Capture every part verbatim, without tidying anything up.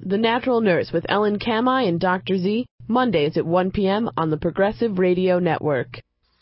The Natural Nurse with Ellen Kamhi and Doctor Z, Mondays at one p.m. on the Progressive Radio Network.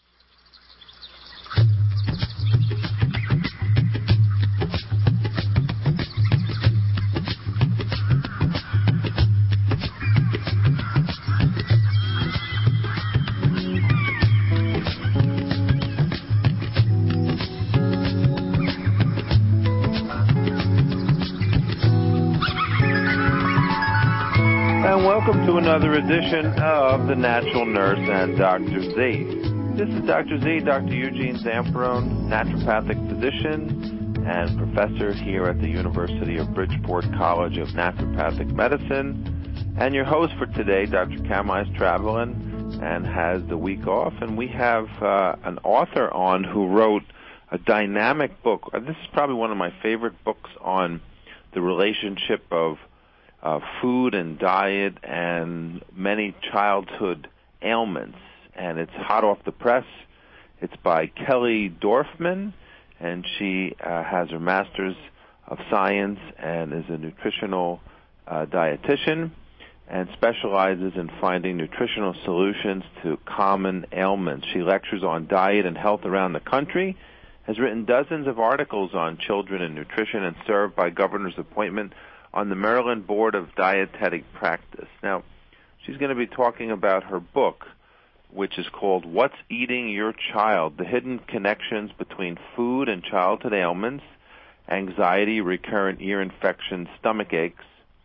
Welcome to another edition of The Natural Nurse and Doctor Z. This is Doctor Z, Doctor Eugene Zamperone, naturopathic physician and professor here at the University of Bridgeport College of Naturopathic Medicine. And your host for today, Doctor Kamhi, is traveling and has the week off. And we have uh, an author on who wrote a dynamic book. This is probably one of my favorite books on the relationship of Uh, food and diet and many childhood ailments. And it's hot off the press. It's by Kelly Dorfman, and she uh, has her Master's of Science and is a nutritional uh, dietitian and specializes in finding nutritional solutions to common ailments. She lectures on diet and health around the country, has written dozens of articles on children and nutrition, and served by governor's appointment on the Maryland Board of Dietetic Practice. Now, she's going to be talking about her book, which is called What's Eating Your Child? The Hidden Connections Between Food and Childhood Ailments, Anxiety, Recurrent Ear Infections, Stomach Aches,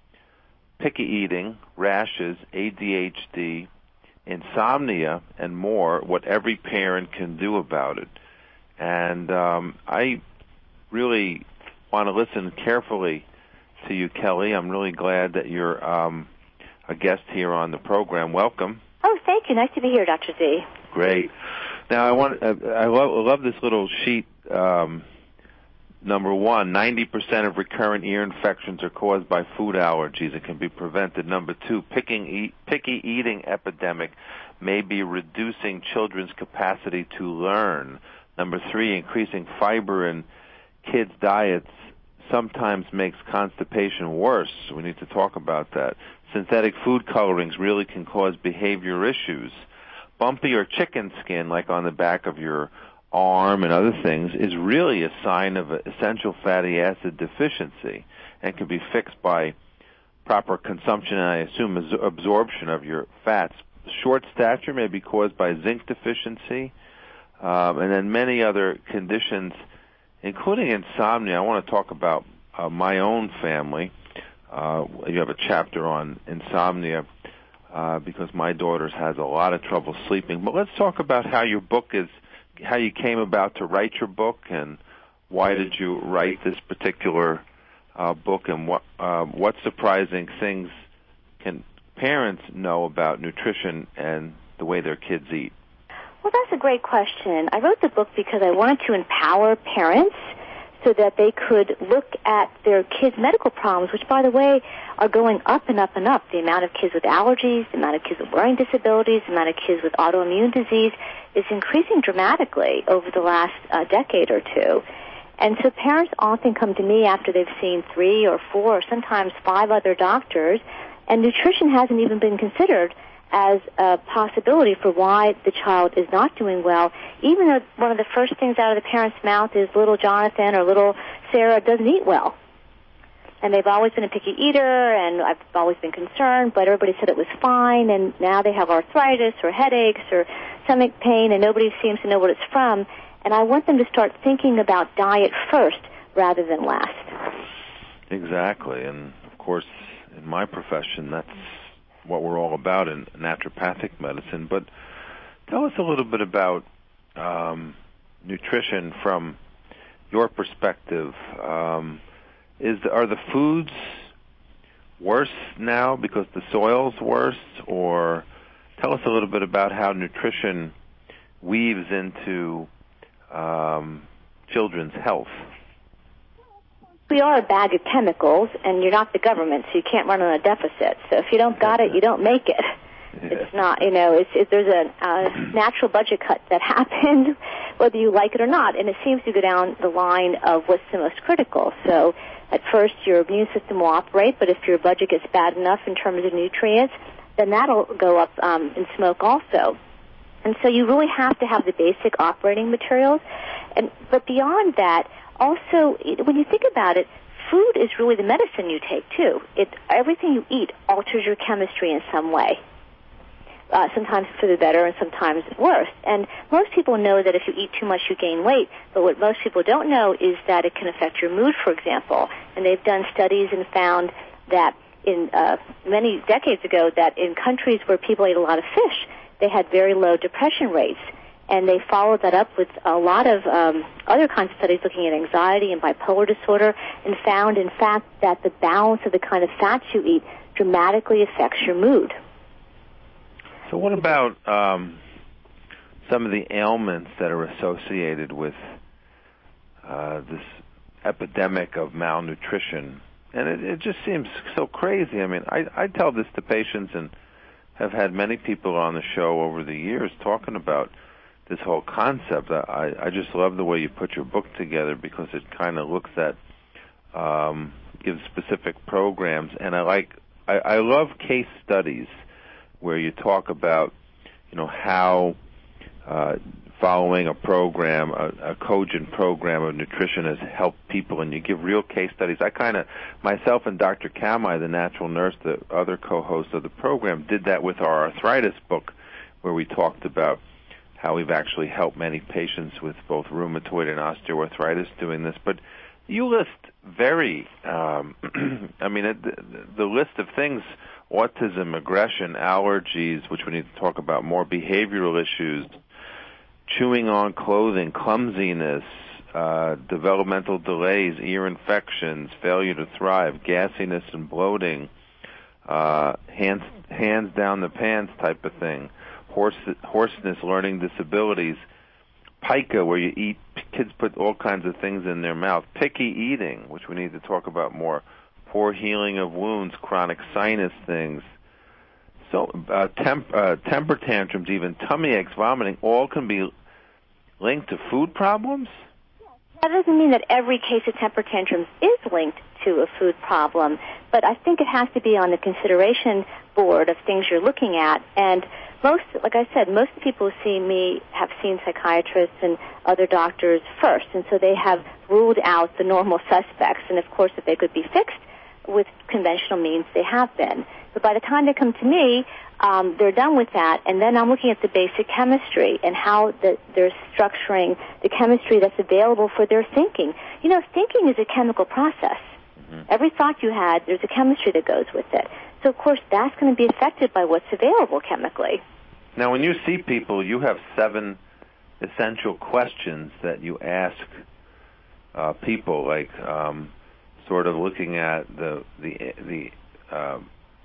Picky Eating, Rashes, A D H D, Insomnia, and more, what every parent can do about it. And um, I really want to listen carefully to you, Kelly. I'm really glad that you're um, a guest here on the program. Welcome. Oh, thank you. Nice to be here, Doctor Z. Great. Now, I want uh, I love, I love this little sheet. Um, number one, ninety percent of recurrent ear infections are caused by food allergies. It can be prevented. Number two, picking eat, picky eating epidemic may be reducing children's capacity to learn. Number three, increasing fiber in kids' diets sometimes makes constipation worse. We need to talk about that. Synthetic food colorings really can cause behavior issues. Bumpy or chicken skin, like on the back of your arm and other things, is really a sign of essential fatty acid deficiency and can be fixed by proper consumption and, I assume, absorption of your fats. Short stature may be caused by zinc deficiency, um, and then many other conditions, including insomnia. I want to talk about uh, my own family. Uh, you have a chapter on insomnia uh, because my daughter has a lot of trouble sleeping. But let's talk about how your book is, how you came about to write your book, and why did you write this particular uh, book, and what uh, what surprising things can parents know about nutrition and the way their kids eat? Well, that's a great question. I wrote the book because I wanted to empower parents so that they could look at their kids' medical problems, which, by the way, are going up and up and up. The amount of kids with allergies, the amount of kids with learning disabilities, the amount of kids with autoimmune disease is increasing dramatically over the last uh, decade or two. And so parents often come to me after they've seen three or four or sometimes five other doctors, and nutrition hasn't even been considered as a possibility for why the child is not doing well, even though one of the first things out of the parent's mouth is little Jonathan or little Sarah doesn't eat well. And they've always been a picky eater, and I've always been concerned, but everybody said it was fine, and now they have arthritis or headaches or stomach pain, and nobody seems to know what it's from. And I want them to start thinking about diet first rather than last. Exactly. And, of course, in my profession, that's what we're all about in naturopathic medicine. But tell us a little bit about um, nutrition from your perspective. Um, is are the foods worse now because the soil's worse? Or tell us a little bit about how nutrition weaves into um, children's health. We are a bag of chemicals, and you're not the government, so you can't run on a deficit. So if you don't got it, you don't make it. Yeah. It's not, you know, it's, it, there's a, a natural budget cut that happens, whether you like it or not, and it seems to go down the line of what's the most critical. So at first your immune system will operate, but if your budget gets bad enough in terms of nutrients, then that'll go up um, in smoke also. And so you really have to have the basic operating materials. And but beyond that, also, when you think about it, food is really the medicine you take, too. It, everything you eat alters your chemistry in some way. Uh, sometimes for the better and sometimes worse. And most people know that if you eat too much, you gain weight. But what most people don't know is that it can affect your mood, for example. And they've done studies and found that in uh, many decades ago that in countries where people ate a lot of fish, they had very low depression rates. And they followed that up with a lot of um, other kinds of studies looking at anxiety and bipolar disorder and found, in fact, that the balance of the kind of fats you eat dramatically affects your mood. So what about um, some of the ailments that are associated with uh, this epidemic of malnutrition? And it, it just seems so crazy. I mean, I, I tell this to patients and have had many people on the show over the years talking about this whole concept. I, I just love the way you put your book together because it kind of looks at, um, gives specific programs. And I like, I, I love case studies where you talk about, you know, how uh, following a program, a, a cogent program of nutrition has helped people, and you give real case studies. I kind of, myself and Doctor Kamai, the natural nurse, the other co-host of the program, did that with our arthritis book, where we talked about how we've actually helped many patients with both rheumatoid and osteoarthritis doing this. But you list very, um, I mean, it, the, the list of things, autism, aggression, allergies, which we need to talk about more, behavioral issues, chewing on clothing, clumsiness, uh, developmental delays, ear infections, failure to thrive, gassiness and bloating, uh, hands, hands down the pants type of thing, horse, hoarseness, learning disabilities, pica, where you eat, kids put all kinds of things in their mouth, picky eating, which we need to talk about more, poor healing of wounds, chronic sinus things, so uh, temp, uh, temper tantrums, even tummy aches, vomiting, all can be linked to food problems? That doesn't mean that every case of temper tantrums is linked to a food problem, but I think it has to be on the consideration board of things you're looking at. And most, like I said, most people who see me have seen psychiatrists and other doctors first, and so they have ruled out the normal suspects. And, of course, if they could be fixed with conventional means, they have been. But by the time they come to me, um, they're done with that, and then I'm looking at the basic chemistry and how the, they're structuring the chemistry that's available for their thinking. You know, thinking is a chemical process. Mm-hmm. Every thought you had, there's a chemistry that goes with it. So, of course, that's going to be affected by what's available chemically. Now, when you see people, you have seven essential questions that you ask uh, people, like um, sort of looking at the the the uh,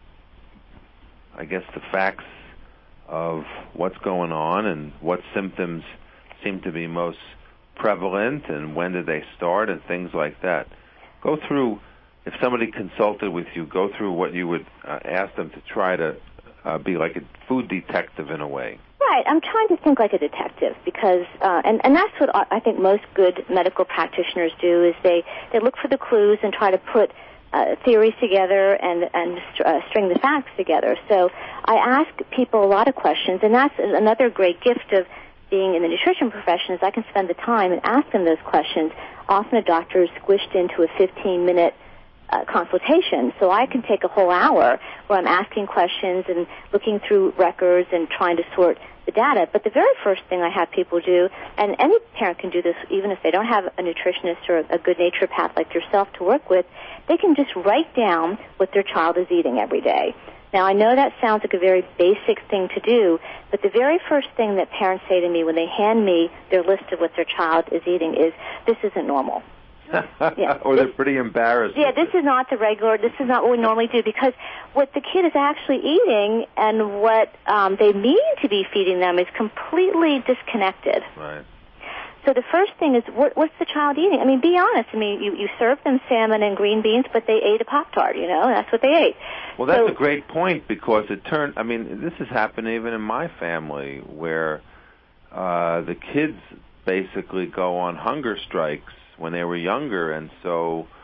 I guess the facts of what's going on and what symptoms seem to be most prevalent and when did they start and things like that. Go through, if somebody consulted with you, go through what you would uh, ask them to try to uh, be like a food detective in a way. Right. I'm trying to think like a detective because, uh, and, and that's what I think most good medical practitioners do is they, they look for the clues and try to put Uh, theories together and, and uh, string the facts together. So I ask people a lot of questions, and that's another great gift of being in the nutrition profession is I can spend the time and ask them those questions. Often a doctor is squished into a fifteen-minute uh, consultation, so I can take a whole hour where I'm asking questions and looking through records and trying to sort the data. But the very first thing I have people do, and any parent can do this even if they don't have a nutritionist or a good naturopath like yourself to work with, they can just write down what their child is eating every day. Now, I know that sounds like a very basic thing to do, but the very first thing that parents say to me when they hand me their list of what their child is eating is, this isn't normal. Yeah, or they're pretty embarrassed. Yeah, this is not the regular, this is not what we normally do, because what the kid is actually eating and what um, they mean to be feeding them is completely disconnected. Right. So the first thing is, what, what's the child eating? I mean, be honest. I mean, you, you serve them salmon and green beans, but they ate a Pop-Tart, you know? That's what they ate. Well, that's so, a great point because it turned, I mean, this has happened even in my family where uh, the kids basically go on hunger strikes when they were younger, and so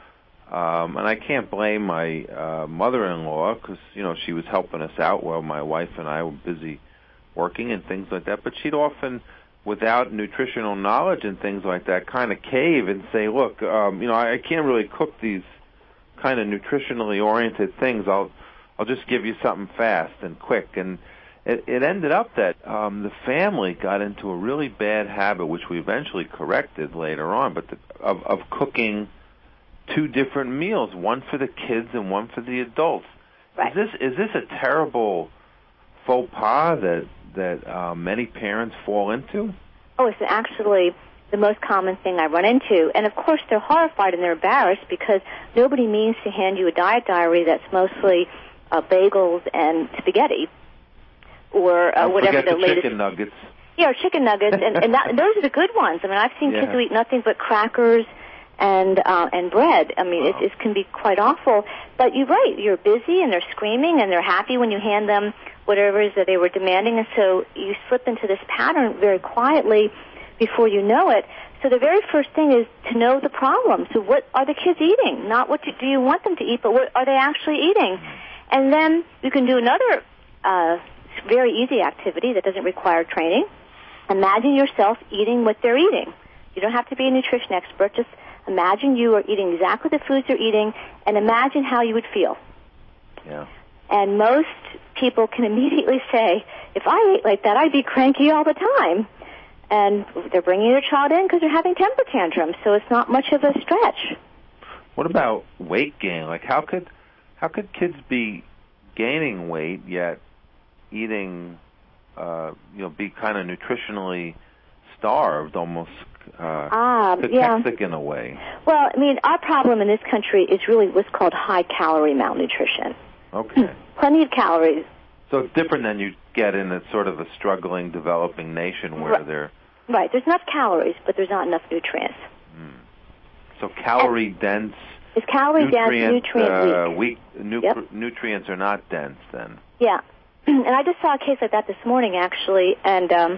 Um, and I can't blame my uh, mother-in-law because, you know, she was helping us out while my wife and I were busy working and things like that. But she'd often, without nutritional knowledge and things like that, kind of cave and say, look, um, you know, I, I can't really cook these kind of nutritionally oriented things. I'll I'll just give you something fast and quick. And it, it ended up that um, the family got into a really bad habit, which we eventually corrected later on, but the, of, of cooking two different meals, one for the kids and one for the adults. Right. Is this is this a terrible faux pas that that uh, many parents fall into? Oh, it's actually the most common thing I run into. And, of course, they're horrified and they're embarrassed because nobody means to hand you a diet diary that's mostly uh, bagels and spaghetti or uh, Don't whatever forget the, the latest... chicken nuggets. Yeah, or chicken nuggets, and, and, that, and those are the good ones. I mean, I've seen Yeah. kids who eat nothing but crackers and uh, and bread. I mean, Wow. it, it can be quite awful. But you're right. You're busy, and they're screaming, and they're happy when you hand them whatever it is that they were demanding. And so you slip into this pattern very quietly before you know it. So the very first thing is to know the problem. So what are the kids eating? Not what do you want them to eat, but what are they actually eating? And then you can do another uh, very easy activity that doesn't require training. Imagine yourself eating what they're eating. You don't have to be a nutrition expert. Just imagine you are eating exactly the foods they're eating, and imagine how you would feel. Yeah. And most people can immediately say, if I ate like that, I'd be cranky all the time. And they're bringing their child in because they're having temper tantrums, so it's not much of a stretch. What about weight gain? Like, how could how could kids be gaining weight yet eating, uh, you know, be kind of nutritionally starved, almost uh, Ah, yeah. cachexic in a way? Well, I mean, our problem in this country is really what's called high-calorie malnutrition. Okay. Plenty of calories. So it's different than you get in a sort of a struggling, developing nation where Right. they're... Right. There's enough calories, but there's not enough nutrients. Hmm. So calorie-dense... It's calorie-dense, nutrient, nutrient-weak. uh, weak nu- Yep. nutrients are not dense then. Yeah. And I just saw a case like that this morning, actually, and um,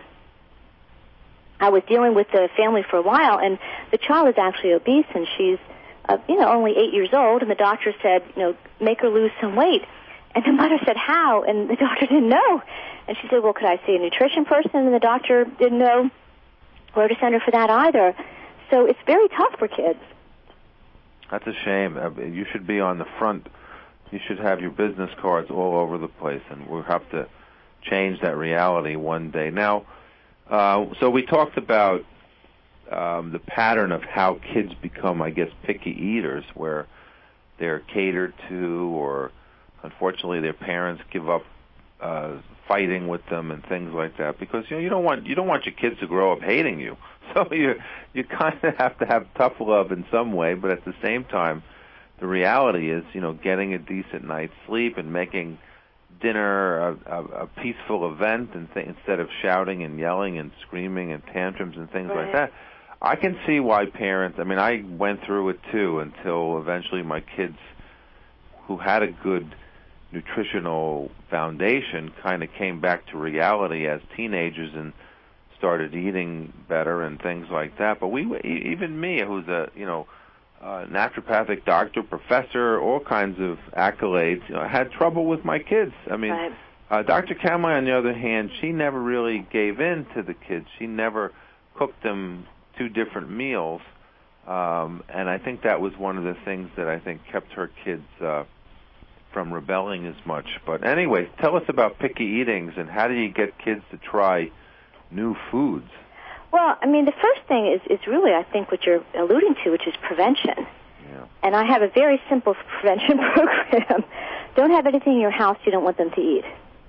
I was dealing with the family for a while, and the child is actually obese, and she's, uh, you know, only eight years old, and the doctor said, you know, make her lose some weight. And the mother said, how? And the doctor didn't know. And she said, well, could I see a nutrition person? And the doctor didn't know where to send her for that either. So it's very tough for kids. That's a shame. Uh, You should be on the front. You should have your business cards all over the place, and we'll have to change that reality one day. Now, uh, so we talked about um, the pattern of how kids become, I guess, picky eaters, where they're catered to, or unfortunately their parents give up uh, fighting with them and things like that, because you know you don't want you don't want your kids to grow up hating you. So you you kind of have to have tough love in some way, but at the same time, the reality is, you know, getting a decent night's sleep and making dinner a, a, a peaceful event, and th- instead of shouting and yelling and screaming and tantrums and things Right. like that. I can see why parents. I mean, I went through it too until eventually my kids, who had a good nutritional foundation, kind of came back to reality as teenagers and started eating better and things like that. But we, even me, who's a you know uh, naturopathic doctor, professor, all kinds of accolades, you know, had trouble with my kids. I mean, Right. uh, Doctor Kamai, on the other hand, she never really gave in to the kids. She never cooked them two different meals, um, and I think that was one of the things that I think kept her kids uh, from rebelling as much. But anyway, tell us about picky eatings and how do you get kids to try new foods? Well, I mean, the first thing is, is really, I think, what you're alluding to, which is prevention. Yeah. And I have a very simple prevention program. Don't have anything in your house you don't want them to eat.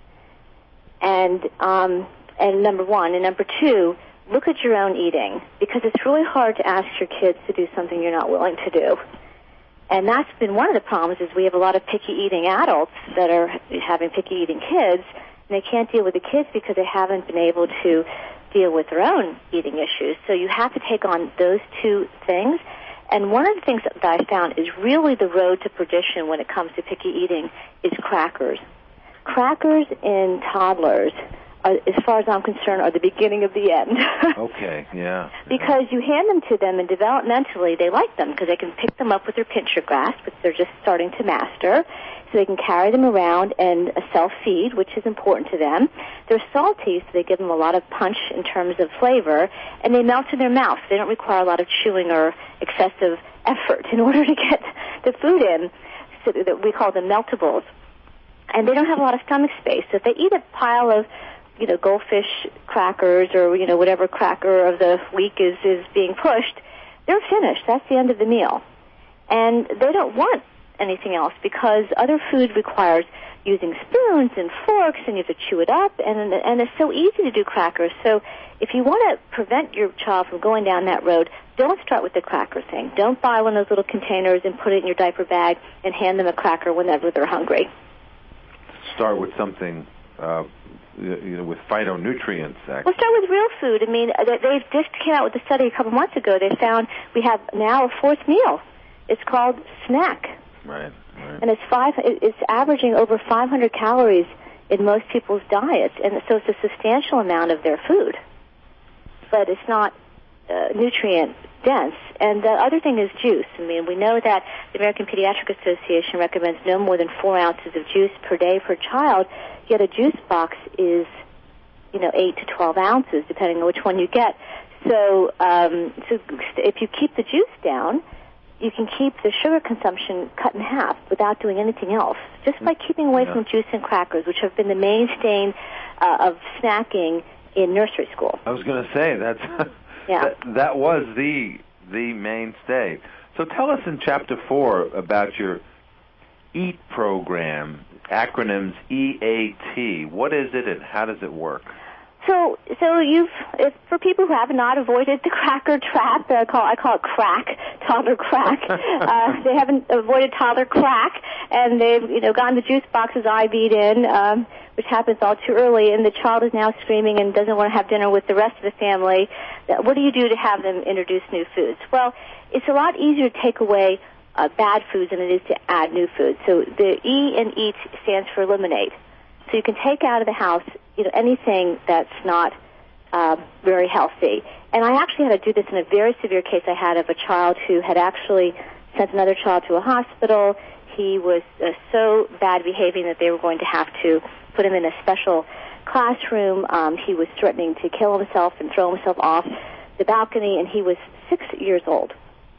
And um, and number one. And number two, look at your own eating, because it's really hard to ask your kids to do something you're not willing to do. And that's been one of the problems, is we have a lot of picky eating adults that are having picky eating kids, and they can't deal with the kids because they haven't been able to deal with their own eating issues. So you have to take on those two things. And one of the things that I found is really the road to perdition when it comes to picky eating is crackers. Crackers in toddlers are, as far as I'm concerned, are the beginning of the end. Okay, yeah. Because you hand them to them, and developmentally they like them because they can pick them up with their pincher grasp, which they're just starting to master. So they can carry them around and uh, self-feed, which is important to them. They're salty, so they give them a lot of punch in terms of flavor, and they melt in their mouth. They don't require a lot of chewing or excessive effort in order to get the food in. So that we call them meltables. And they don't have a lot of stomach space. So if they eat a pile of, you know, goldfish crackers or, you know, whatever cracker of the week is, is being pushed, they're finished. That's the end of the meal. And they don't want anything else because other food requires using spoons and forks, and you have to chew it up, and and it's so easy to do crackers. So if you want to prevent your child from going down that road, don't start with the cracker thing. Don't buy one of those little containers and put it in your diaper bag and hand them a cracker whenever they're hungry. Start with something, uh, you know, with phytonutrients, actually. We'll start with real food. I mean, they, they just came out with a study a couple months ago. They found we have now a fourth meal. It's called snack. Right, right. And it's five. It's averaging over five hundred calories in most people's diets, and so it's a substantial amount of their food. But it's not uh, nutrient dense. And the other thing is juice. I mean, we know that the American Pediatric Association recommends no more than four ounces of juice per day per child. Yet a juice box is, you know, eight to twelve ounces, depending on which one you get. So, um, so if you keep the juice down, you can keep the sugar consumption cut in half without doing anything else, just by keeping away yeah. from juice and crackers, which have been the mainstay uh, of snacking in nursery school. I was going to say that's yeah. that, that was the the mainstay. So tell us in chapter four about your EAT program, acronyms E A T. What is it and how does it work? So, so you've, if, for people who have not avoided the cracker trap, I call, I call it crack, toddler crack, uh, they haven't avoided toddler crack, and they've, you know, gotten the juice boxes I V'd in, um, which happens all too early, and the child is now screaming and doesn't want to have dinner with the rest of the family. What do you do to have them introduce new foods? Well, it's a lot easier to take away uh, bad foods than it is to add new foods. So the E in EAT stands for eliminate. So you can take out of the house, you know, anything that's not uh, very healthy. And I actually had to do this in a very severe case I had of a child who had actually sent another child to a hospital. He was uh, so bad behaving that they were going to have to put him in a special classroom. Um, he was threatening to kill himself and throw himself off the balcony, and he was six years old.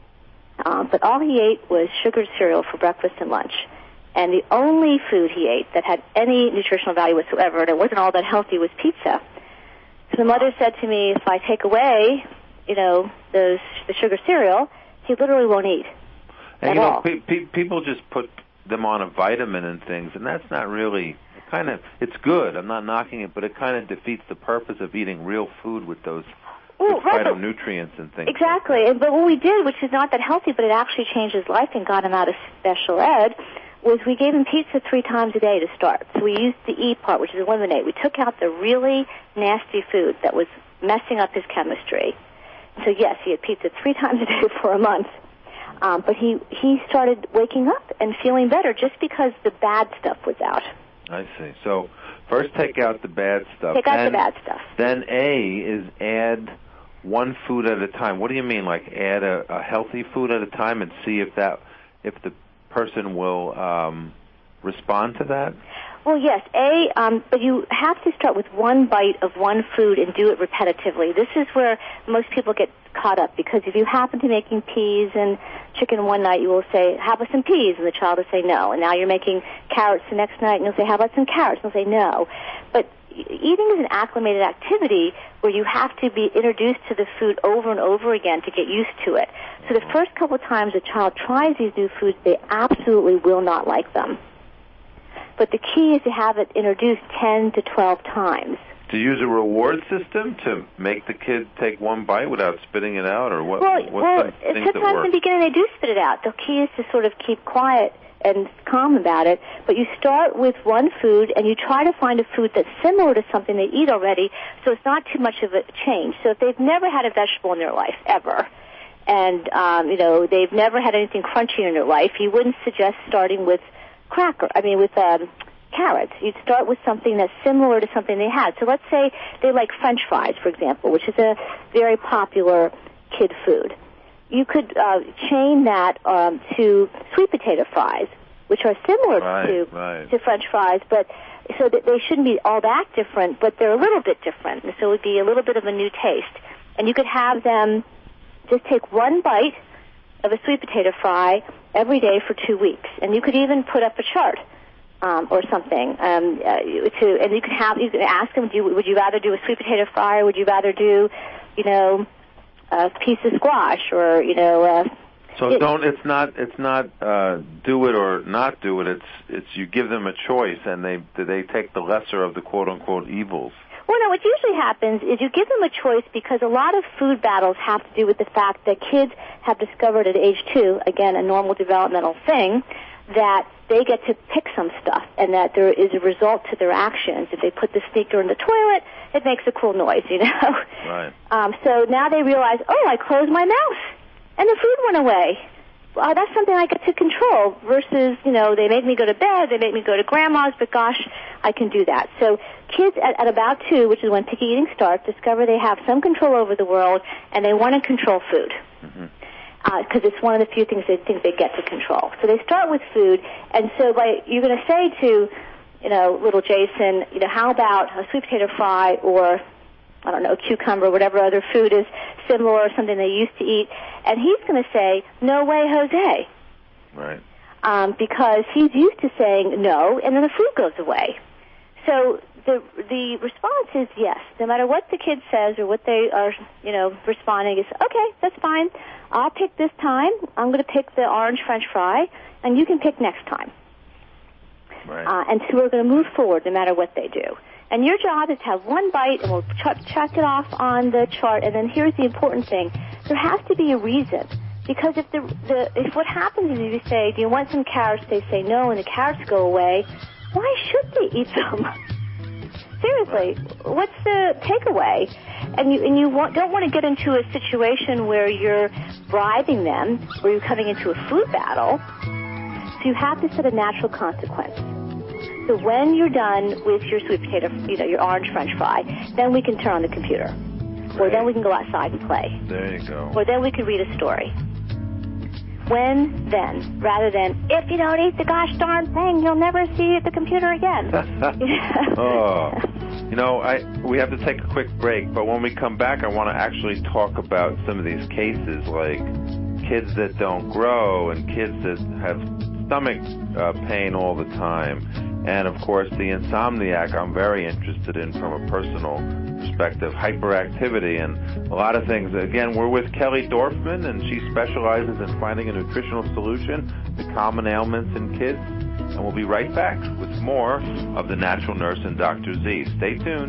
Um, but all he ate was sugared cereal for breakfast and lunch. And the only food he ate that had any nutritional value whatsoever, and it wasn't all that healthy, was pizza. So the mother said to me, if I take away, you know, those, the sugar cereal, he literally won't eat and at you know, all. Pe- pe- people just put them on a vitamin and things, and that's not really, kind of, it's good, I'm not knocking it, but it kind of defeats the purpose of eating real food with those Well, right, phytonutrients and things. Exactly. Like but what we did, which is not that healthy, but it actually changed his life and got him out of special ed, was we gave him pizza three times a day to start. So we used the E part, which is eliminate. We took out the really nasty food that was messing up his chemistry. So yes, he had pizza three times a day for a month. Um, but he, he started waking up and feeling better just because the bad stuff was out. I see. So first take out the bad stuff. Take out then, the bad stuff. Then A is add one food at a time. What do you mean, like add a, a healthy food at a time and see if that, if the person will um, respond to that? Well, yes, A, um, but you have to start with one bite of one food and do it repetitively. This is where most people get caught up, because if you happen to be making peas and chicken one night, you will say, how about some peas? And the child will say no. And now you're making carrots the next night, and you'll say, how about some carrots? And they'll say no. But eating is an acclimated activity where you have to be introduced to the food over and over again to get used to it. So the first couple of times a child tries these new foods, they absolutely will not like them. But the key is to have it introduced ten to twelve times. To use a reward system to make the kid take one bite without spitting it out, or what? Well, what's well some things sometimes that work? in the beginning they do spit it out. The key is to sort of keep quiet and calm about it, but you start with one food and you try to find a food that's similar to something they eat already, so it's not too much of a change. So if they've never had a vegetable in their life, ever, and, um, you know, they've never had anything crunchy in their life, you wouldn't suggest starting with cracker, I mean, with um, carrots. You'd start with something that's similar to something they had. So let's say they like French fries, for example, which is a very popular kid food. You could uh, chain that um, to sweet potato fries, which are similar right, to right. to French fries, but so that they shouldn't be all that different, but they're a little bit different. So it would be a little bit of a new taste. And you could have them just take one bite of a sweet potato fry every day for two weeks, and you could even put up a chart um, or something um, uh, to, and you could have you could ask them, do you, would you rather do a sweet potato fry, or would you rather do, you know, a piece of squash, or you know. Uh, So it, don't. It's not. It's not. Uh, do it or not do it. It's. It's. You give them a choice, and they. They take the lesser of the quote unquote evils. Well, no. What usually happens is you give them a choice because a lot of food battles have to do with the fact that kids have discovered at age two, again, a normal developmental thing, that they get to pick some stuff, and that there is a result to their actions. If they put the sneaker in the toilet, it makes a cool noise, you know. Right. Um, so now they realize, oh, I closed my mouth. And the food went away. Well, that's something I get to control versus, you know, they make me go to bed, they make me go to grandma's, but gosh, I can do that. So kids at, at about two, which is when picky eating starts, discover they have some control over the world and they want to control food. Mm-hmm. Because uh, it's one of the few things they think they get to control. So they start with food, and so by, you're going to say to, you know, little Jason, you know, how about a sweet potato fry or, I don't know, cucumber, whatever other food is similar or something they used to eat, and he's going to say, no way, Jose. Right. Um, because he's used to saying no, and then the food goes away. So the the response is yes. No matter what the kid says or what they are, you know, responding is, okay, that's fine. I'll pick this time. I'm going to pick the orange French fry, and you can pick next time. Right. Uh, and so we're going to move forward no matter what they do. And your job is to have one bite, and we'll ch- check it off on the chart. And then here's the important thing: there has to be a reason. Because if the, the if what happens is you say, "Do you want some carrots?" They say no, and the carrots go away. Why should they eat them? Seriously, what's the takeaway? And you and you want, don't want to get into a situation where you're bribing them, where you're coming into a food battle. So you have to set a natural consequence. So when you're done with your sweet potato, you know, your orange French fry, then we can turn on the computer. Or Right. then we can go outside and play. There you go. Or then we can read a story. When, then, rather than, if you don't eat the gosh darn thing, you'll never see the computer again. Oh, you know, I we have to take a quick break, but when we come back, I want to actually talk about some of these cases, like kids that don't grow and kids that have stomach uh, pain all the time. And, of course, the insomniac I'm very interested in from a personal perspective, hyperactivity and a lot of things. Again, we're with Kelly Dorfman, and she specializes in finding a nutritional solution to common ailments in kids. And we'll be right back with more of The Natural Nurse and Doctor Z. Stay tuned.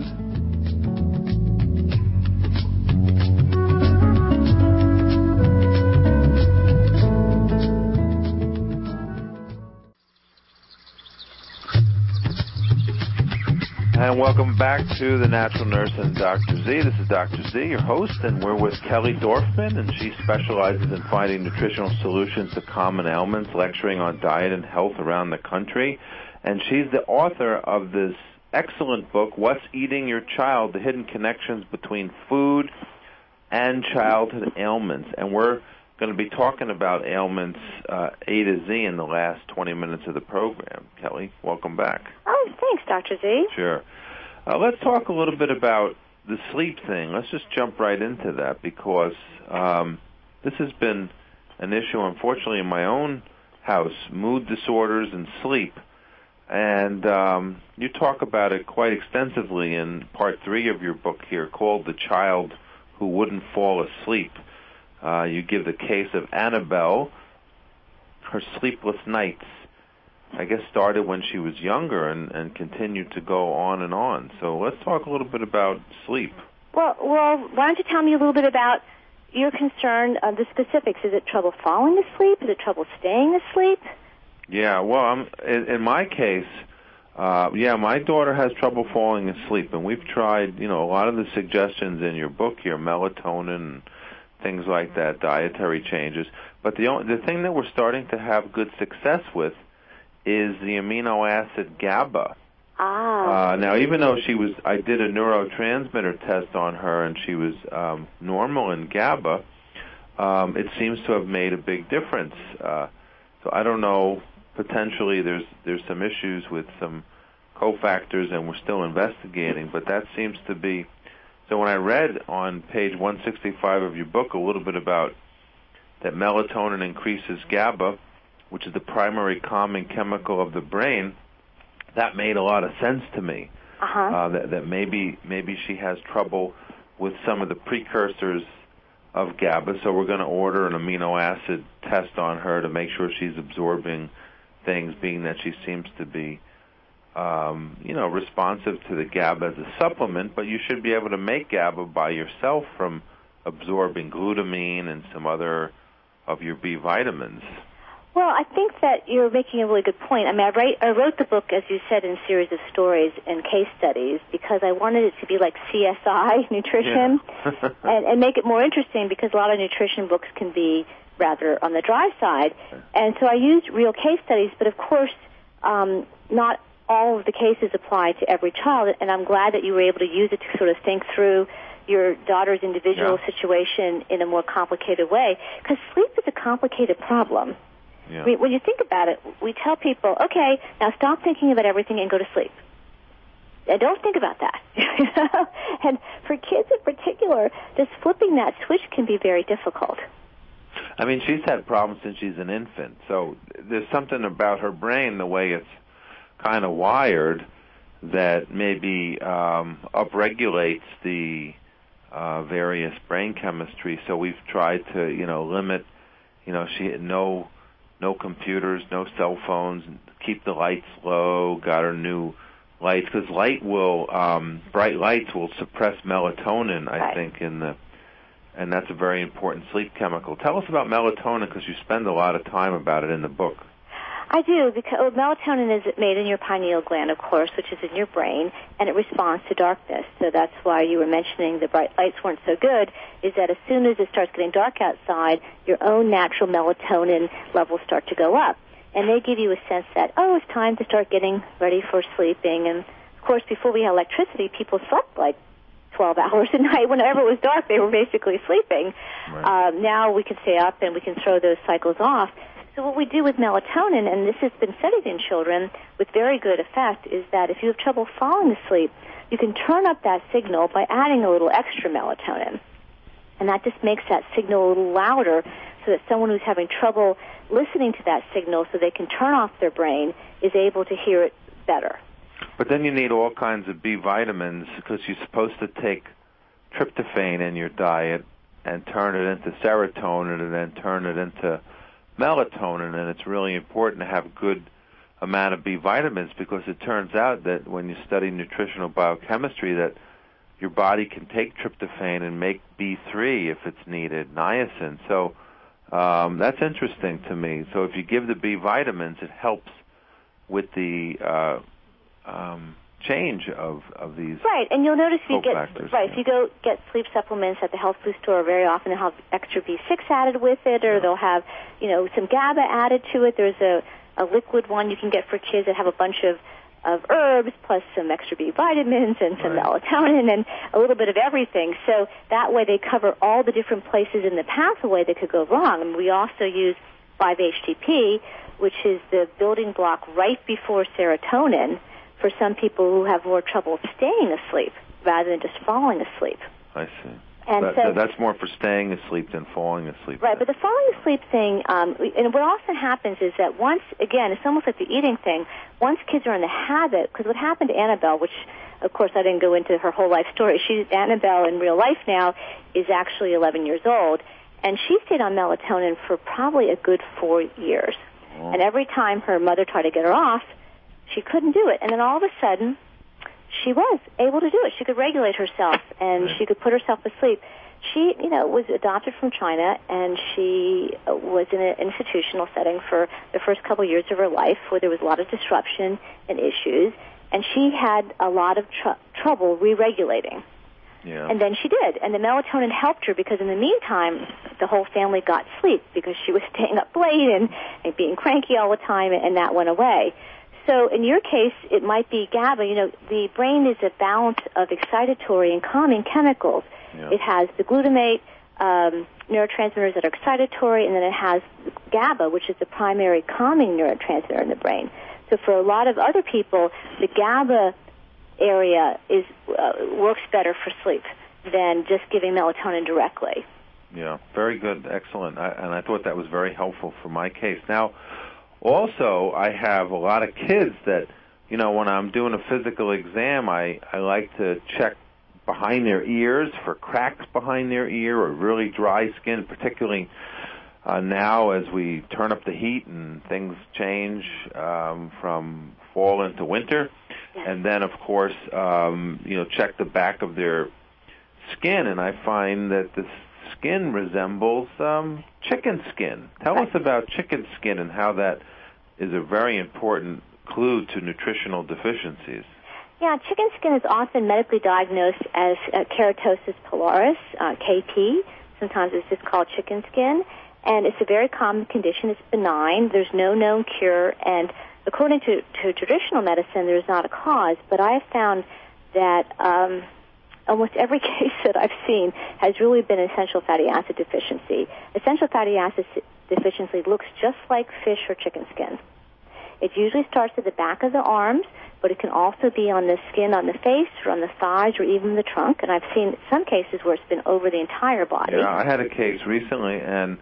And welcome back to The Natural Nurse and Doctor Z. This is Doctor Z, your host, and we're with Kelly Dorfman, and she specializes in finding nutritional solutions to common ailments, lecturing on diet and health around the country. And she's the author of this excellent book, What's Eating Your Child? The Hidden Connections Between Food and Childhood Ailments. And we're going to be talking about ailments uh, A to Z in the last twenty minutes of the program. Kelly, welcome back. Oh, thanks, Doctor Z. Sure. Uh, let's talk a little bit about the sleep thing. Let's just jump right into that because um, this has been an issue, unfortunately, in my own house, mood disorders and sleep. And um, you talk about it quite extensively in part three of your book here called The Child Who Wouldn't Fall Asleep. Uh, you give the case of Annabelle. Her sleepless nights, I guess, started when she was younger and, and continued to go on and on. So let's talk a little bit about sleep. Well, well, why don't you tell me a little bit about your concern of the specifics? Is it trouble falling asleep? Is it trouble staying asleep? Yeah, well, I'm, in, in my case, uh, yeah, my daughter has trouble falling asleep, and we've tried, you know, a lot of the suggestions in your book here, melatonin and things like that, dietary changes. But the only, the thing that we're starting to have good success with is the amino acid GABA. Ah. Uh, now, even though she was, I did a neurotransmitter test on her, and she was um, normal in GABA, um, it seems to have made a big difference. Uh, so I don't know. Potentially, there's there's some issues with some cofactors, and we're still investigating. But that seems to be. So when I read on page one sixty-five of your book a little bit about that melatonin increases GABA, which is the primary calming chemical of the brain, that made a lot of sense to me. Uh-huh. Uh, that, that maybe maybe she has trouble with some of the precursors of GABA, so we're going to order an amino acid test on her to make sure she's absorbing things, being that she seems to be, um, you know, responsive to the GABA as a supplement, but you should be able to make GABA by yourself from absorbing glutamine and some other of your B vitamins. Well, I think that you're making a really good point. I mean, I, write, I wrote the book, as you said, in a series of stories and case studies because I wanted it to be like C S I nutrition yeah. and, and make it more interesting because a lot of nutrition books can be rather on the dry side. And so I used real case studies, but of course, um, not all of the cases apply to every child, and I'm glad that you were able to use it to sort of think through your daughter's individual yeah. situation in a more complicated way, because sleep is a complicated problem. Yeah. We, when you think about it, we tell people, okay, now stop thinking about everything and go to sleep. And don't think about that. And for kids in particular, just flipping that switch can be very difficult. I mean, she's had problems since she's an infant, so there's something about her brain, the way it's kind of wired, that maybe um, upregulates the uh, various brain chemistry. So we've tried to, you know, limit, you know, she had no no computers, no cell phones, keep the lights low, got her new lights, because light will, um, bright lights will suppress melatonin, I right. think, in the, and that's a very important sleep chemical. Tell us about melatonin, because you spend a lot of time about it in the book. I do, because well, melatonin is made in your pineal gland, of course, which is in your brain, and it responds to darkness. So that's why you were mentioning the bright lights weren't so good, is that as soon as it starts getting dark outside, your own natural melatonin levels start to go up. And they give you a sense that, oh, it's time to start getting ready for sleeping. And, of course, before we had electricity, people slept like twelve hours a night. Whenever it was dark, they were basically sleeping. Right. Um, now we can stay up and we can throw those cycles off. So what we do with melatonin, and this has been studied in children with very good effect, is that if you have trouble falling asleep, you can turn up that signal by adding a little extra melatonin. And that just makes that signal a little louder so that someone who's having trouble listening to that signal so they can turn off their brain is able to hear it better. But then you need all kinds of B vitamins because you're supposed to take tryptophan in your diet and turn it into serotonin and then turn it into melatonin, and it's really important to have good amount of B vitamins because it turns out that when you study nutritional biochemistry that your body can take tryptophan and make B three if it's needed, niacin. So um, that's interesting to me. So if you give the B vitamins, it helps with the uh, um, change of, of these. Right, and you'll notice if you get factors, right yeah. if you go get sleep supplements at the health food store, very often they'll have extra B six added with it, or yeah. they'll have you know some GABA added to it. There's a, a liquid one you can get for kids that have a bunch of of herbs plus some extra B vitamins and some right. melatonin and a little bit of everything. So that way they cover all the different places in the pathway that could go wrong. And we also use five H T P, which is the building block right before serotonin for some people who have more trouble staying asleep rather than just falling asleep. I see. And that, so, that's more for staying asleep than falling asleep. Right, but the falling asleep thing, um, and what often happens is that once, again, it's almost like the eating thing, once kids are in the habit, because what happened to Annabelle, which, of course, I didn't go into her whole life story, she's, Annabelle in real life now is actually eleven years old, and she stayed on melatonin for probably a good four years. Oh. And every time her mother tried to get her off, she couldn't do it. And then all of a sudden, she was able to do it. She could regulate herself, and right. she could put herself asleep. She, you know, was adopted from China, and she was in an institutional setting for the first couple of years of her life where there was a lot of disruption and issues, and she had a lot of tr- trouble re-regulating. Yeah. And then she did. And the melatonin helped her because in the meantime, the whole family got sleep because she was staying up late and, and being cranky all the time, and that went away. So in your case, it might be GABA. You know, the brain is a balance of excitatory and calming chemicals. Yeah. It has the glutamate um, neurotransmitters that are excitatory, and then it has GABA, which is the primary calming neurotransmitter in the brain. So for a lot of other people, the GABA area is uh, works better for sleep than just giving melatonin directly. Yeah, very good, excellent, I, and I thought that was very helpful for my case. Now, also, I have a lot of kids that, you know, when I'm doing a physical exam, I, I like to check behind their ears for cracks behind their ear or really dry skin, particularly uh, now as we turn up the heat and things change um, from fall into winter. And then, of course, um, you know, check the back of their skin, and I find that the skin resembles um, chicken skin. Tell right. us about chicken skin and how that is a very important clue to nutritional deficiencies. Yeah, chicken skin is often medically diagnosed as uh, keratosis pilaris, uh, K P. Sometimes it's just called chicken skin, and it's a very common condition. It's benign. There's no known cure, and according to, to traditional medicine, there's not a cause, but I have found that um, almost every case that I've seen has really been essential fatty acid deficiency. Essential fatty acid deficiency looks just like fish or chicken skin. It usually starts at the back of the arms, but it can also be on the skin on the face or on the thighs or even the trunk, and I've seen some cases where it's been over the entire body. Yeah, I had a case recently, and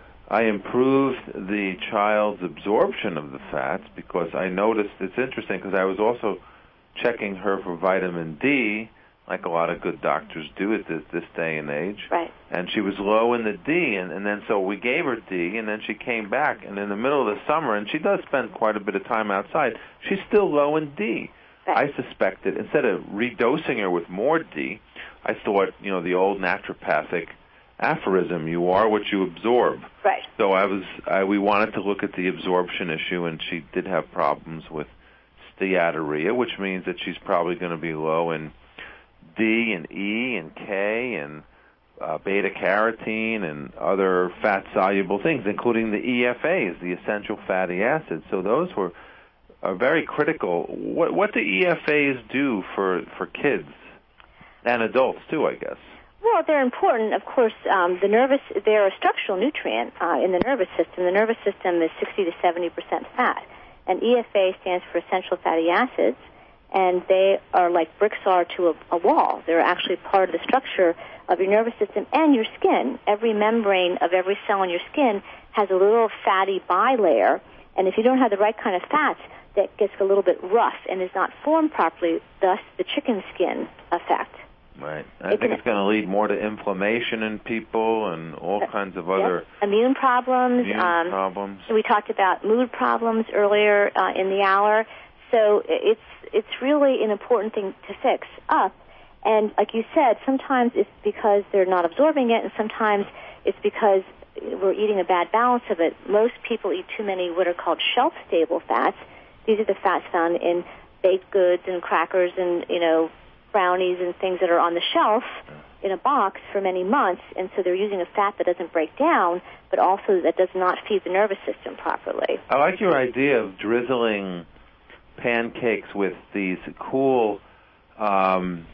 I improved the child's absorption of the fats because I noticed, it's interesting because I was also checking her for vitamin D, like a lot of good doctors do at this, this day and age. Right. And she was low in the D, and, and then so we gave her D, and then she came back, and in the middle of the summer, and she does spend quite a bit of time outside, she's still low in D. Right. I suspected, instead of redosing her with more D, I thought, you know, the old naturopathic aphorism, you are what you absorb. Right. So I was, I, we wanted to look at the absorption issue, and she did have problems with steatorrhea, which means that she's probably going to be low in D and E and K and uh, beta-carotene and other fat-soluble things, including the E F As, the essential fatty acids. So those were are very critical. What, what do E F As do for, for kids and adults, too, I guess? Well, they're important. Of course, um, the nervous, they're a structural nutrient uh, in the nervous system. The nervous system is sixty to seventy percent fat, and E F A stands for essential fatty acids, and they are like bricks are to a, a wall. They're actually part of the structure of your nervous system and your skin. Every membrane of every cell in your skin has a little fatty bilayer, and if you don't have the right kind of fats, that gets a little bit rough and is not formed properly, thus the chicken skin effect. Right. I think it's going to lead more to inflammation in people and all kinds of other... Yes. Immune problems. Immune um, problems. We talked about mood problems earlier uh, in the hour. So it's it's really an important thing to fix up. And like you said, sometimes it's because they're not absorbing it, and sometimes it's because we're eating a bad balance of it. Most people eat too many what are called shelf-stable fats. These are the fats found in baked goods and crackers and, you know, brownies and things that are on the shelf in a box for many months, and so they're using a fat that doesn't break down, but also that does not feed the nervous system properly. I like your idea of drizzling pancakes with these cool um,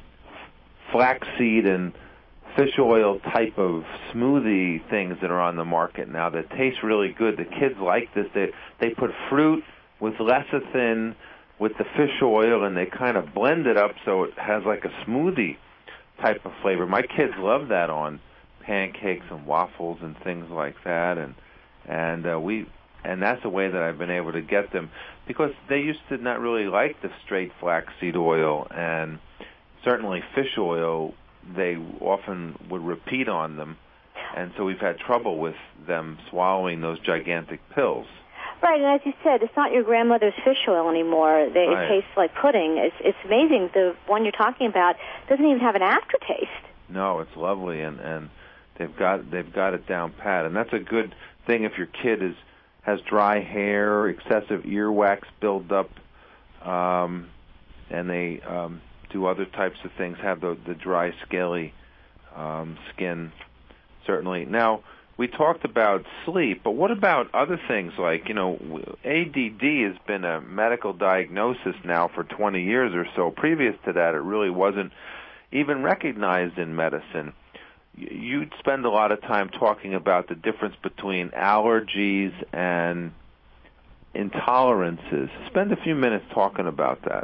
flaxseed and fish oil type of smoothie things that are on the market now that taste really good. The kids like this. They, they put fruit with lecithin with the fish oil, and they kind of blend it up so it has like a smoothie type of flavor. My kids love that on pancakes and waffles and things like that, and and uh, we and that's a way that I've been able to get them, because they used to not really like the straight flaxseed oil, and certainly fish oil they often would repeat on them, and so we've had trouble with them swallowing those gigantic pills. Right, and as you said, it's not your grandmother's fish oil anymore. They, right. It tastes like pudding. It's, it's amazing. The one you're talking about doesn't even have an aftertaste. No, it's lovely, and, and they've got they've got it down pat, and that's a good thing if your kid is has dry hair, excessive earwax buildup, um, and they um, do other types of things, have the, the dry, scaly um, skin, certainly. Now, we talked about sleep, but what about other things like, you know, A D D has been a medical diagnosis now for twenty years or so. Previous to that, it really wasn't even recognized in medicine. You'd spend a lot of time talking about the difference between allergies and intolerances. Spend a few minutes talking about that.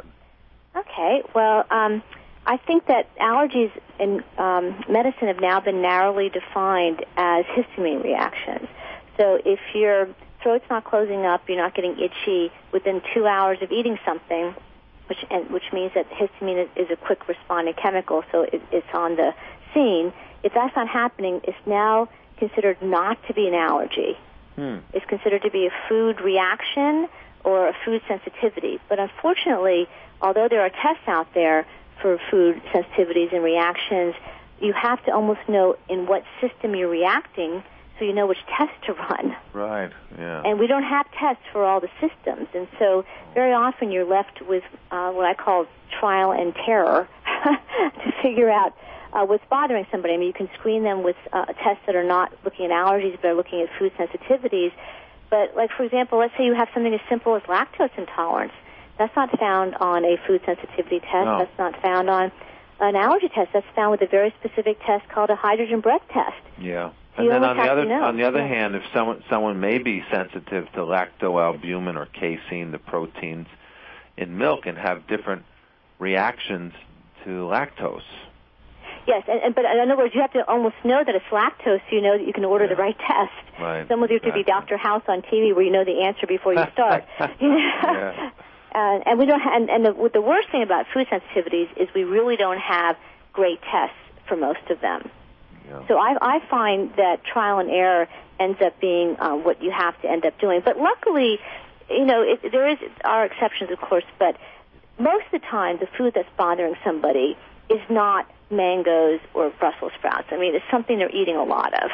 Okay. Well, um, I think that allergies in um, medicine have now been narrowly defined as histamine reactions. So if your throat's not closing up, you're not getting itchy within two hours of eating something, which and, which means that histamine is, is a quick responding chemical, so it, it's on the scene. If that's not happening, it's now considered not to be an allergy. Hmm. It's considered to be a food reaction or a food sensitivity. But unfortunately, although there are tests out there for food sensitivities and reactions, you have to almost know in what system you're reacting so you know which test to run. Right, yeah. And we don't have tests for all the systems. And so very often you're left with uh, what I call trial and terror to figure out uh, what's bothering somebody. I mean, you can screen them with uh, tests that are not looking at allergies but are looking at food sensitivities. But, like, for example, let's say you have something as simple as lactose intolerance. That's not found on a food sensitivity test. No. That's not found on an allergy test. That's found with a very specific test called a hydrogen breath test. Yeah. So and then on the other on the other yeah. hand, if someone someone may be sensitive to lactoalbumin or casein, the proteins in milk, and have different reactions to lactose. Yes, and, and, but in other words, you have to almost know that it's lactose so you know that you can order yeah. the right test. Right. Some of you have to be Doctor House on T V where you know the answer before you start. yeah. Uh, and we don't. Ha- and and the, the worst thing about food sensitivities is we really don't have great tests for most of them. Yeah. So I, I find that trial and error ends up being uh, what you have to end up doing. But luckily, you know, it, there is are exceptions, of course. But most of the time, the food that's bothering somebody is not mangoes or Brussels sprouts. I mean, it's something they're eating a lot of.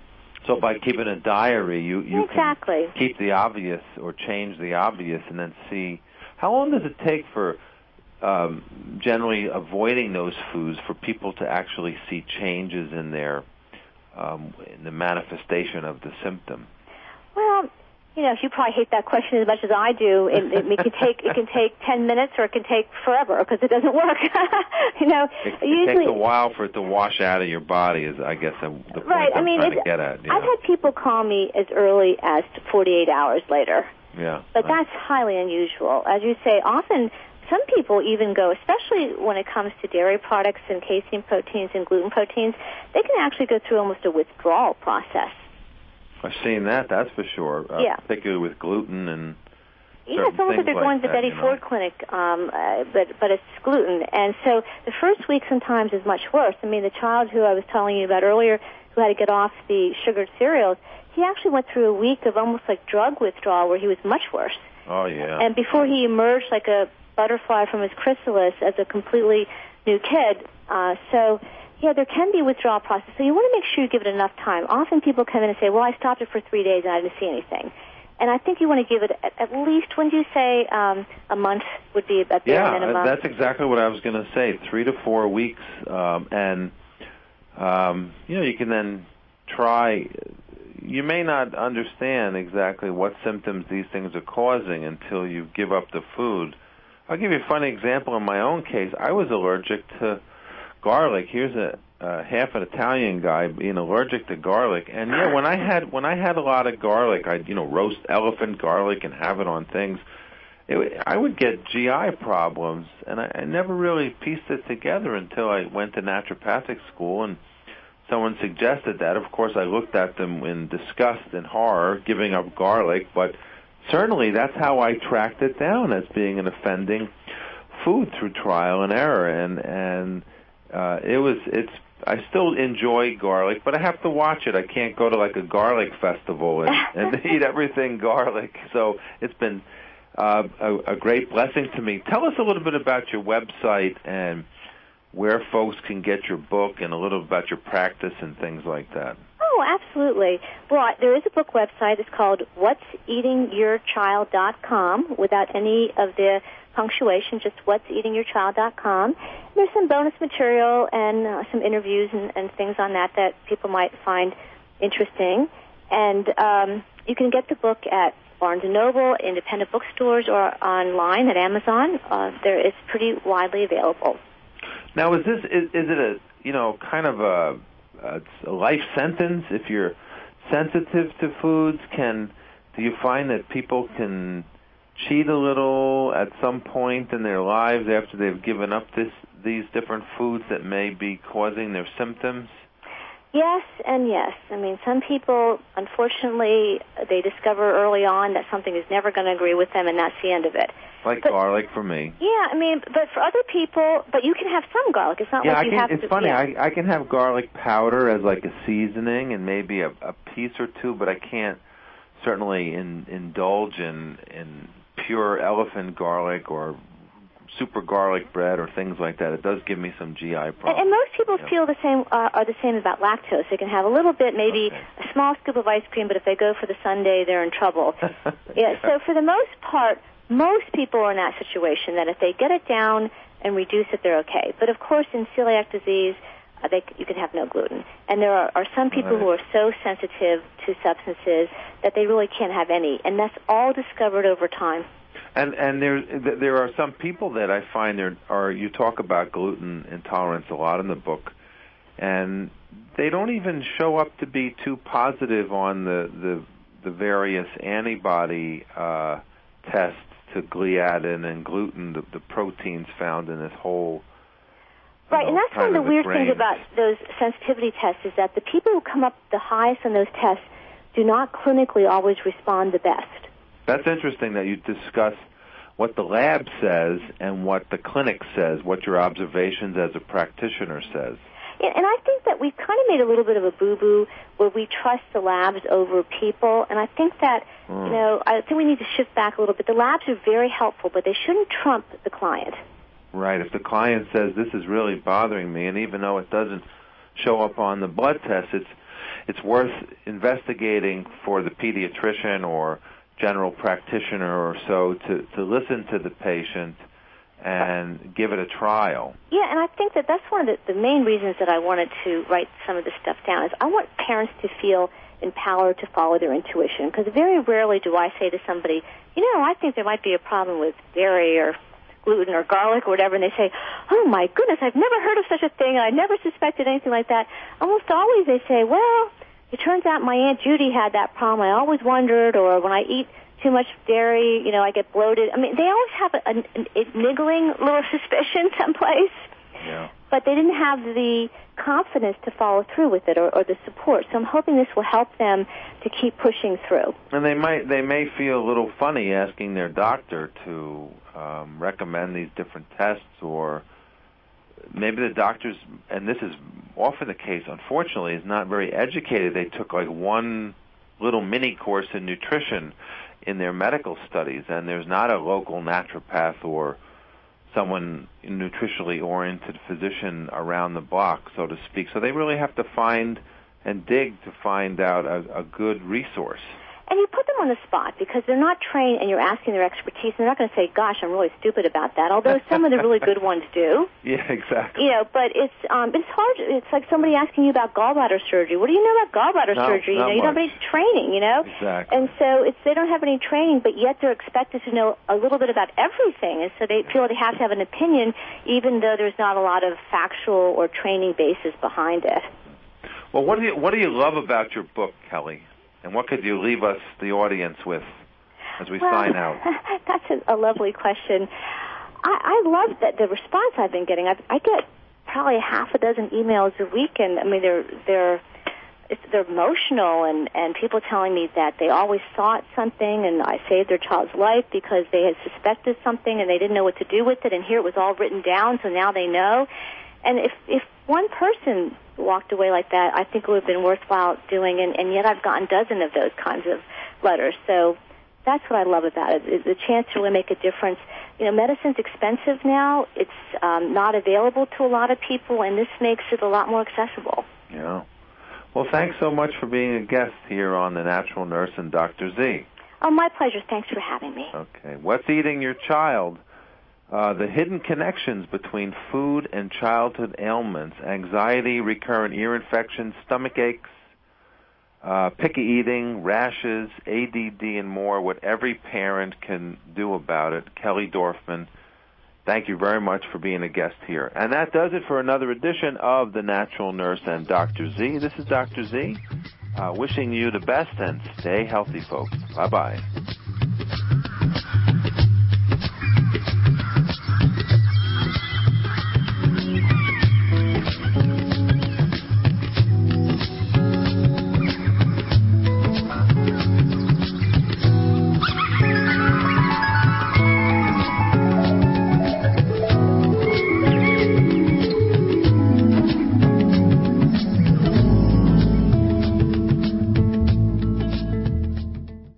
So by keeping a diary, you you exactly. can keep the obvious or change the obvious, and then see. How long does it take for um, generally avoiding those foods for people to actually see changes in their um, in the manifestation of the symptom? Well, you know, you probably hate that question as much as I do. It, it, it can take it can take ten minutes or it can take forever because it doesn't work. you know, it, it usually takes a while for it to wash out of your body. Is I guess the point right. I'm I mean, trying it, to get at. Yeah. I've had people call me as early as forty-eight hours later. Yeah, but right. that's highly unusual. As you say, often some people even go, especially when it comes to dairy products and casein proteins and gluten proteins, they can actually go through almost a withdrawal process. I've seen that, that's for sure, uh, yeah. particularly with gluten and yeah, it's almost like they're like going to the that, Betty you know. Ford Clinic, um, uh, but but it's gluten. And so the first week sometimes is much worse. I mean, the child who I was telling you about earlier who had to get off the sugared cereals, he actually went through a week of almost like drug withdrawal where he was much worse. Oh, yeah. And before he emerged like a butterfly from his chrysalis as a completely new kid. Uh, so, yeah, there can be a withdrawal process. So you want to make sure you give it enough time. Often people come in and say, well, I stopped it for three days and I didn't see anything. And I think you want to give it at, at least, when you say um, a month would be a bare yeah, minimum? Yeah, that's exactly what I was going to say, three to four weeks. Um, and, um, you know, you can then try. You may not understand exactly what symptoms these things are causing until you give up the food. I'll give you a funny example. In my own case, I was allergic to garlic. Here's a uh, half an Italian guy being allergic to garlic, and yeah, when I had when I had a lot of garlic, I'd you know roast elephant garlic and have it on things. It, I would get G I problems, and I, I never really pieced it together until I went to naturopathic school and someone suggested that. Of course, I looked at them in disgust and horror, giving up garlic, but certainly that's how I tracked it down as being an offending food through trial and error. And and uh, it was it's I still enjoy garlic, but I have to watch it. I can't go to like a garlic festival and, and eat everything garlic. So it's been uh, a, a great blessing to me. Tell us a little bit about your website and where folks can get your book and a little about your practice and things like that. Oh, absolutely. Well, there is a book website. It's called what's eating your child dot com without any of the punctuation, just what's eating your child dot com. There's some bonus material and uh, some interviews and, and things on that that people might find interesting. And um, you can get the book at Barnes and Noble, independent bookstores, or online at Amazon. Uh, there, it's pretty widely available. Now, is this is, is it a you know kind of a, a life sentence if you're sensitive to foods? Can do you find that people can cheat a little at some point in their lives after they've given up this these different foods that may be causing their symptoms? Yes and yes. I mean, some people, unfortunately, they discover early on that something is never going to agree with them, and that's the end of it. Like but, garlic for me. Yeah, I mean, but for other people, but you can have some garlic. It's not yeah, like you I can, have it's to. It's funny. Yeah. I, I can have garlic powder as like a seasoning and maybe a, a piece or two, but I can't certainly in, indulge in in pure elephant garlic or super garlic bread or things like that. It does give me some G I problems. And, and most people yeah. feel the same uh, are the same about lactose. They can have a little bit, maybe okay. a small scoop of ice cream, but if they go for the sundae, they're in trouble. yeah. So for the most part, most people are in that situation that if they get it down and reduce it, they're okay. But of course, in celiac disease, uh, they, you can have no gluten. And there are, are some people right. who are so sensitive to substances that they really can't have any. And that's all discovered over time. And and there there are some people that I find there are you talk about gluten intolerance a lot in the book, and they don't even show up to be too positive on the the, the various antibody uh, tests to gliadin and gluten, the, the proteins found in this whole. Right, know, and that's one of the, the weird grains. things about those sensitivity tests is that the people who come up the highest on those tests do not clinically always respond the best. That's interesting that you discuss what the lab says and what the clinic says, what your observations as a practitioner says. Yeah, and I think that we've kind of made a little bit of a boo-boo where we trust the labs over people, and I think that, mm. you know, I think we need to shift back a little bit. The labs are very helpful, but they shouldn't trump the client. Right. If the client says, this is really bothering me, and even though it doesn't show up on the blood test, it's it's worth investigating for the pediatrician or general practitioner or so to, to listen to the patient and give it a trial. Yeah, and I think that that's one of the, the main reasons that I wanted to write some of this stuff down is I want parents to feel empowered to follow their intuition, because very rarely do I say to somebody, you know, I think there might be a problem with dairy or gluten or garlic or whatever, and they say, oh my goodness, I've never heard of such a thing, I never suspected anything like that. Almost always they say, well, it turns out my Aunt Judy had that problem, I always wondered, or when I eat too much dairy, you know, I get bloated. I mean, they always have a, a, a niggling little suspicion someplace, yeah. but they didn't have the confidence to follow through with it or, or the support. So I'm hoping this will help them to keep pushing through. And they might they may feel a little funny asking their doctor to um, recommend these different tests, or maybe the doctors, and this is often the case, unfortunately, is not very educated. They took like one little mini course in nutrition in their medical studies, and there's not a local naturopath or someone nutritionally oriented physician around the block, so to speak. So they really have to find and dig to find out a, a good resource. And you put them on the spot because they're not trained, and you're asking their expertise, and they're not going to say, gosh, I'm really stupid about that, although some of the really good ones do. Yeah, exactly. You know, but it's um, it's hard. It's like somebody asking you about gallbladder surgery. What do you know about gallbladder no, surgery? You know, much. you don't have any training, you know? Exactly. And so it's they don't have any training, but yet they're expected to know a little bit about everything, and so they feel they have to have an opinion, even though there's not a lot of factual or training basis behind it. Well, what do you what do you love about your book, Kelly? And what could you leave us, the audience, with as we well, sign out? That's a, a lovely question. I, I love that the response I've been getting. I, I get probably a half a dozen emails a week, and I mean they're they're it's, they're emotional, and and people telling me that they always thought something, and I saved their child's life because they had suspected something and they didn't know what to do with it, and here it was all written down, so now they know. And if if one person walked away like that, I think it would have been worthwhile doing, and, and yet I've gotten dozens of those kinds of letters. So that's what I love about it, is the chance to really make a difference. You know, medicine's expensive now. It's um, not available to a lot of people, and this makes it a lot more accessible. Yeah. Well, thanks so much for being a guest here on The Natural Nurse and Doctor Z. Oh, my pleasure. Thanks for having me. Okay. What's Eating Your Child? uh, the hidden connections between food and childhood ailments, anxiety, recurrent ear infections, stomach aches, uh, picky eating, rashes, A D D, and more, what every parent can do about it. Kelly Dorfman, thank you very much for being a guest here. And that does it for another edition of The Natural Nurse and Doctor Z. This is Doctor Z, uh, wishing you the best, and stay healthy, folks. Bye-bye.